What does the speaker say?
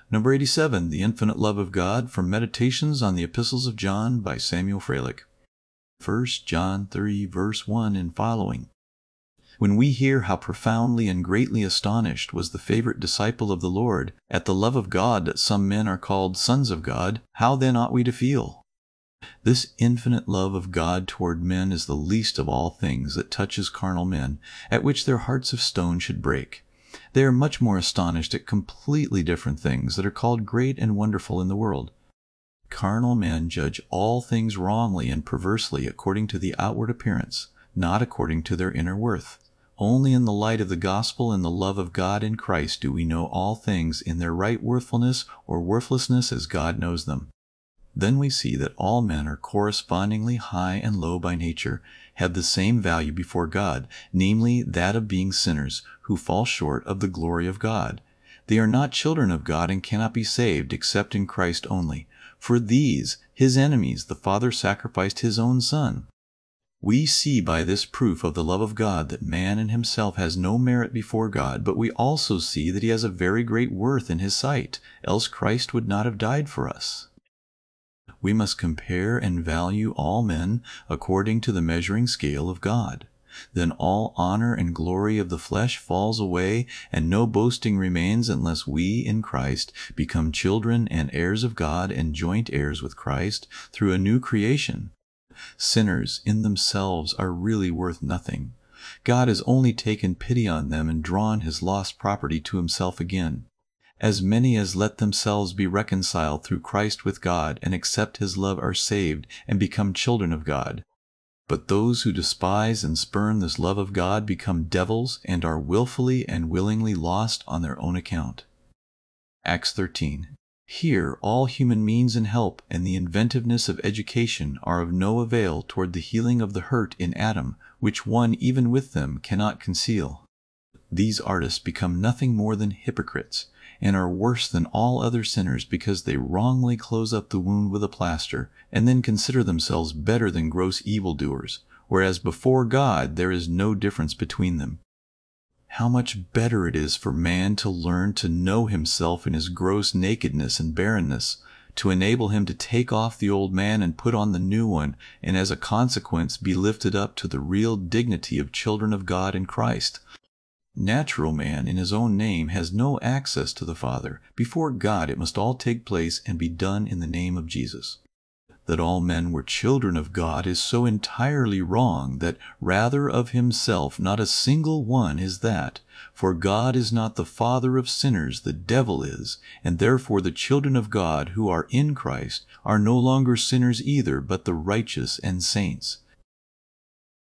Number 87, The Infinite Love of God, from Meditations on the Epistles of John by Samuel Freilich. 1 John 3, verse 1 and following. When we hear how profoundly and greatly astonished was the favorite disciple of the Lord at the love of God that some men are called sons of God, how then ought we to feel? This infinite love of God toward men is the least of all things that touches carnal men, at which their hearts of stone should break. They are much more astonished at completely different things that are called great and wonderful in the world. Carnal men judge all things wrongly and perversely according to the outward appearance, not according to their inner worth. Only in the light of the gospel and the love of God in Christ do we know all things in their right worthfulness or worthlessness as God knows them. Then we see that all men are correspondingly high and low by nature, have the same value before God, namely that of being sinners who fall short of the glory of God. They are not children of God and cannot be saved except in Christ only. For these, his enemies, the Father sacrificed his own Son. We see by this proof of the love of God that man in himself has no merit before God, but we also see that he has a very great worth in his sight, else Christ would not have died for us. We must compare and value all men according to the measuring scale of God. Then all honor and glory of the flesh falls away, and no boasting remains unless we in Christ become children and heirs of God and joint heirs with Christ through a new creation. Sinners in themselves are really worth nothing. God has only taken pity on them and drawn his lost property to himself again. As many as let themselves be reconciled through Christ with God and accept his love are saved and become children of God. But those who despise and spurn this love of God become devils and are willfully and willingly lost on their own account. Acts 13. Here all human means and help and the inventiveness of education are of no avail toward the healing of the hurt in Adam, which one even with them cannot conceal. These artists become nothing more than hypocrites, and are worse than all other sinners because they wrongly close up the wound with a plaster, and then consider themselves better than gross evildoers, whereas before God there is no difference between them. How much better it is for man to learn to know himself in his gross nakedness and barrenness, to enable him to take off the old man and put on the new one, and as a consequence be lifted up to the real dignity of children of God in Christ. Natural man in his own name has no access to the Father. Before God it must all take place and be done in the name of Jesus. That all men were children of God is so entirely wrong that rather of himself not a single one is that. For God is not the father of sinners, the devil is, and therefore the children of God who are in Christ are no longer sinners either, but the righteous and saints.